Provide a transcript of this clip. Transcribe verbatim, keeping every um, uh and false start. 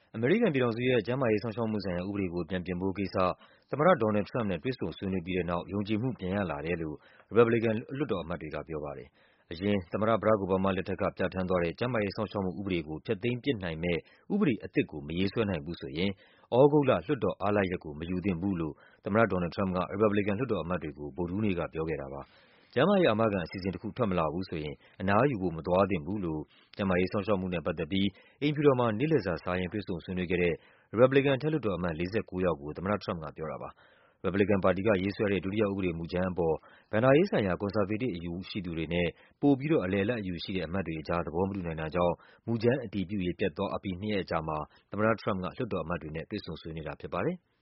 အမေရိကန်ပြည်ထောင်စုရဲ့ ကျန်းမာရေးစောင့်ရှောက်မှုဆိုင်ရာ ဥပဒေကို ပြန်ပြင်ဖို့ကိစ္စ သမ္မတ ဒေါ်နယ်လ်ဒ် ထရမ့်ပ်နဲ့ တွေ့ဆုံဆွေးနွေးပြီးတဲ့နောက် ယုံကြည်မှု ပြန်ရလာတယ်လို့ ရီပတ်ဘလီကန် လွှတ်တော်အမတ်တွေကပြောပါတယ်။ အရင် သမ္မတ ဘရာ့ခ် အိုဘားမားလက်ထက်က ပြဌာန်းသွားတဲ့ ကျန်းမာရေးစောင့်ရှောက်မှု ဥပဒေကို ဖျက်သိမ်းပစ်နိုင်မယ့် ဥပဒေအသစ်ကို မရေးဆွဲနိုင်ဘူးဆိုရင် သြဂုတ်လ လွှတ်တော်အားလပ်ရက်ကို မယူသင့်ဘူးလို့ သမ္မတ ဒေါ်နယ်လ်ဒ် ထရမ့်ပ်က ရီပတ်ဘလီကန် လွှတ်တော်အမတ်တွေကို ဗုဒ္ဓဟူးနေ့က ပြောခဲ့တာပါ။ ကျန်းမာရေးအာမခံ အစီအစဉ်တခု ထွက်မလာဘူးဆိုရင် အနားယူဖို့ မသွားသင့်ဘူးလို့ ကျန်းမာရေးစောင့်ရှောက်မှုနဲ့ ပတ်သက်ပြီး အိမ်ဖြူတော်မှာ နေ့လည်စာစားရင်း တွေ့ဆုံဆွေးနွေးခဲ့တဲ့ ရီပတ်ဘလီကန် အထက်လွှတ်တော်အမတ် ၄၉ ယောက်ကို သမ္မတထရမ့်ပ်က ပြောတာပါ။ ရီပတ်ဘလီကန်ပါတီက ရေးဆွဲတဲ့ ဒုတိယ ဥပဒေမူကြမ်းအပေါ် ဘဏ္ဍာရေးဆိုင်ရာ ကွန်ဆာဗေးတစ်အယူရှိသူတွေနဲ့ ပိုပြီးတော့ အလယ်အလတ်အယူရှိတဲ့ အမတ်တွေကြား သဘောမတူနိုင်တာကြောင့် မူကြမ်းအတည်ပြုရေး ပျက်သွားအပြီး နှစ်ရက်အကြာမှာ သမ္မတထရမ့်ပ်က လွှတ်တော်အမတ်တွေနဲ့ တွေ့ဆုံဆွေးနွေးတာဖြစ်ပါတယ်။